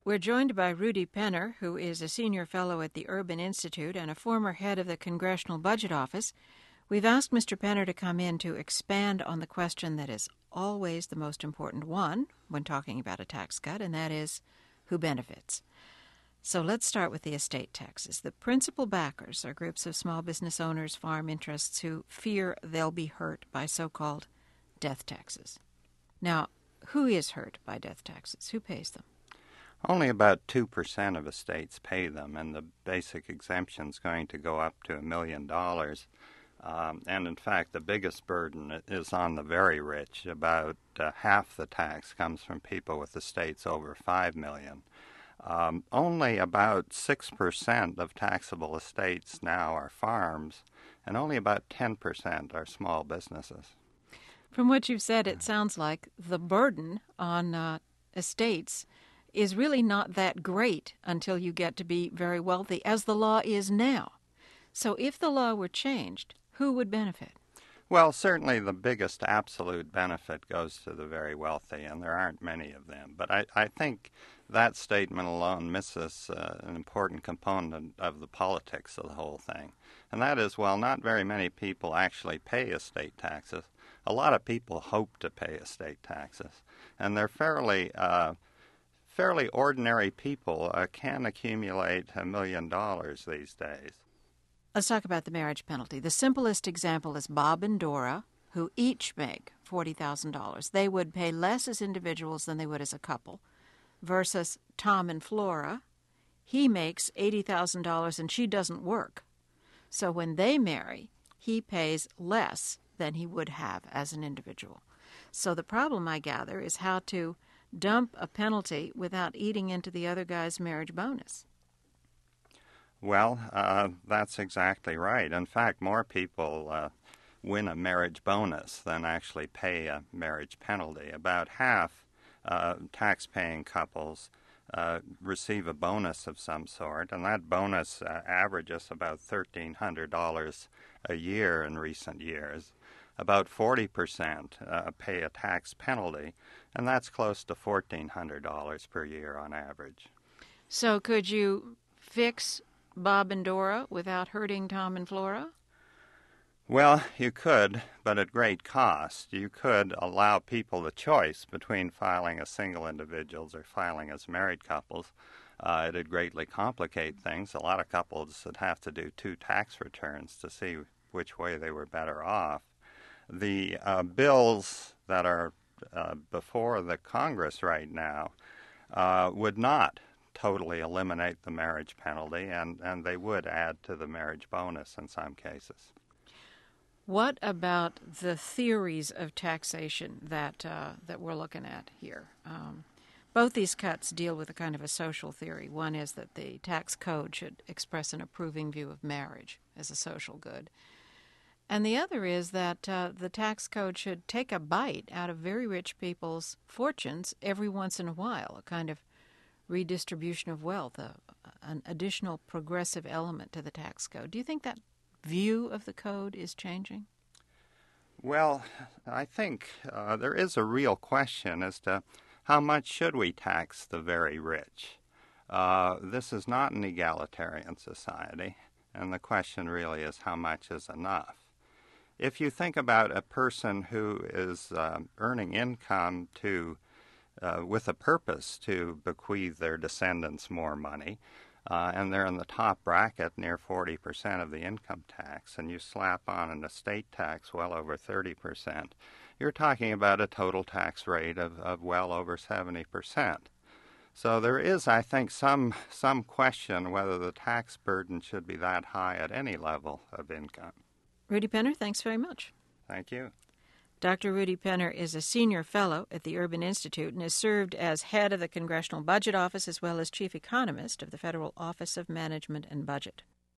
We're joined by Rudy Penner, who is a senior fellow at the Urban Institute and a former head of the Congressional Budget Office. We've asked Mr. Penner to come in to expand on the question that is always the most important one when talking about a tax cut, and that is who benefits. So let's start with the estate taxes. The principal backers are groups of small business owners, farm interests who fear they'll be hurt by so-called death taxes. Now, who is hurt by death taxes? Who pays them? Only about 2% of estates pay them, and the basic exemption is going to go up to $1 million. And in fact, the biggest burden is on the very rich. About half the tax comes from people with estates over $5 million. Only about 6% of taxable estates now are farms, and only about 10% are small businesses. From what you've said, it sounds like the burden on estates is really not that great until you get to be very wealthy, as the law is now. So if the law were changed, who would benefit? Well, certainly the biggest absolute benefit goes to the very wealthy, and there aren't many of them. But I think that statement alone misses an important component of the politics of the whole thing. And that is, while not very many people actually pay estate taxes, a lot of people hope to pay estate taxes. And they're fairly ordinary people can accumulate $1 million these days. Let's talk about the marriage penalty. The simplest example is Bob and Dora, who each make $40,000. They would pay less as individuals than they would as a couple, versus Tom and Flora. He makes $80,000 and she doesn't work. So when they marry, he pays less than he would have as an individual. So the problem, I gather, is how to dump a penalty without eating into the other guy's marriage bonus. Well, that's exactly right. In fact, more people win a marriage bonus than actually pay a marriage penalty. About half tax-paying couples receive a bonus of some sort, and that bonus averages about $1,300 a year in recent years. About 40% pay a tax penalty, and that's close to $1,400 per year on average. So could you fix Bob and Dora without hurting Tom and Flora? Well, you could, but at great cost. You could allow people the choice between filing as single individuals or filing as married couples. It'd greatly complicate things. A lot of couples would have to do 2 tax returns to see which way they were better off. The bills that are before the Congress right now would not totally eliminate the marriage penalty, and they would add to the marriage bonus in some cases. What about the theories of taxation that we're looking at here? Both these cuts deal with a kind of a social theory. One is that the tax code should express an approving view of marriage as a social good. And the other is that the tax code should take a bite out of very rich people's fortunes every once in a while, a kind of redistribution of wealth, an additional progressive element to the tax code. Do you think that view of the code is changing? Well, I think there is a real question as to how much should we tax the very rich. This is not an egalitarian society, and the question really is how much is enough. If you think about a person who is earning income with a purpose to bequeath their descendants more money, and they're in the top bracket near 40% of the income tax, and you slap on an estate tax well over 30%, you're talking about a total tax rate of well over 70%. So there is, I think, some question whether the tax burden should be that high at any level of income. Rudy Penner, thanks very much. Thank you. Dr. Rudy Penner is a senior fellow at the Urban Institute and has served as head of the Congressional Budget Office as well as chief economist of the Federal Office of Management and Budget.